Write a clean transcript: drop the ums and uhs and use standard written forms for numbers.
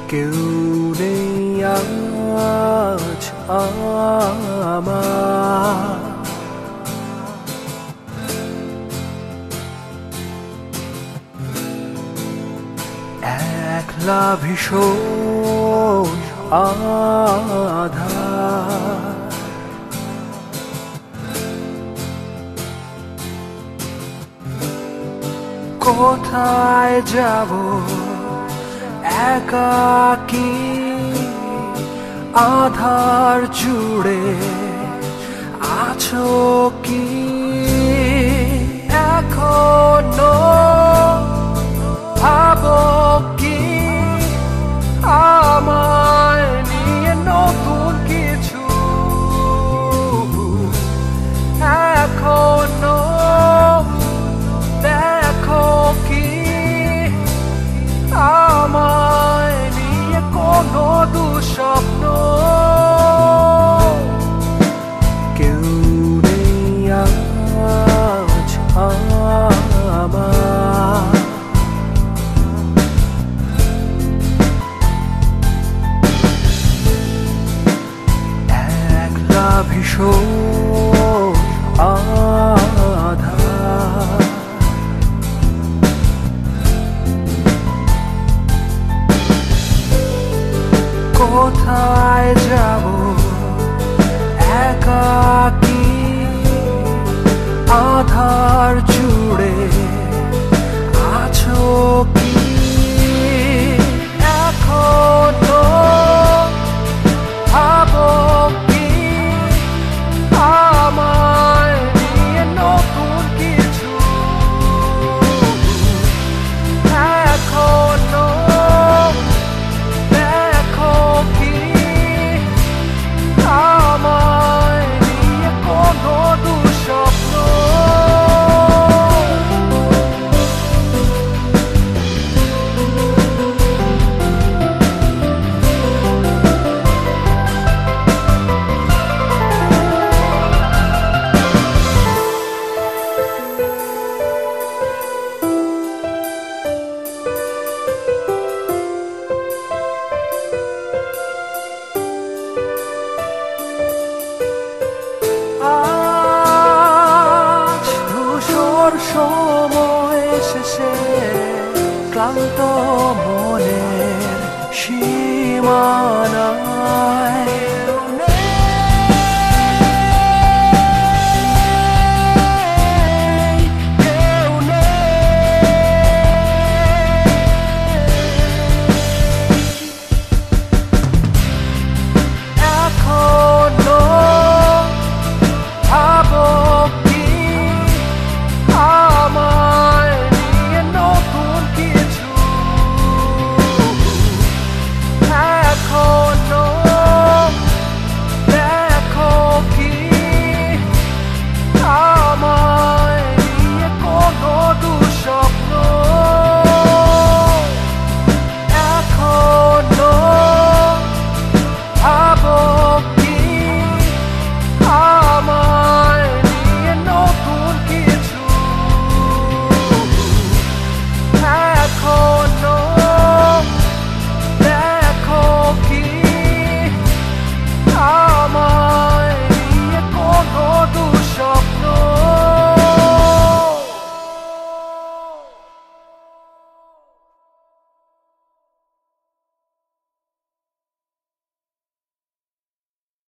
কেউ নেই আজ আমার, একলা ভীষণ আধার। কোথায় যাব একাকী আধার জুড়ে আছো কি এখনো ভাবো কি আমায় নিয়ে নতুন কিছু এখনো দেখো কি আমায় নিয়ে কোনো দুঃস্বপ্ন কেউ নেই আজ আমার, একলা ভীষণ আধার। কোথায় যাব একাকী আধার জুড়ে আছো কি এখনো ভাবো কি আমায় নিয়ে নতুন কিছু এখনো দেখো কি আমায় নিয়ে কোনো দুঃস্বপ্ন আজ ধূসর সময় শেষে ক্লান্ত মনের সীমানা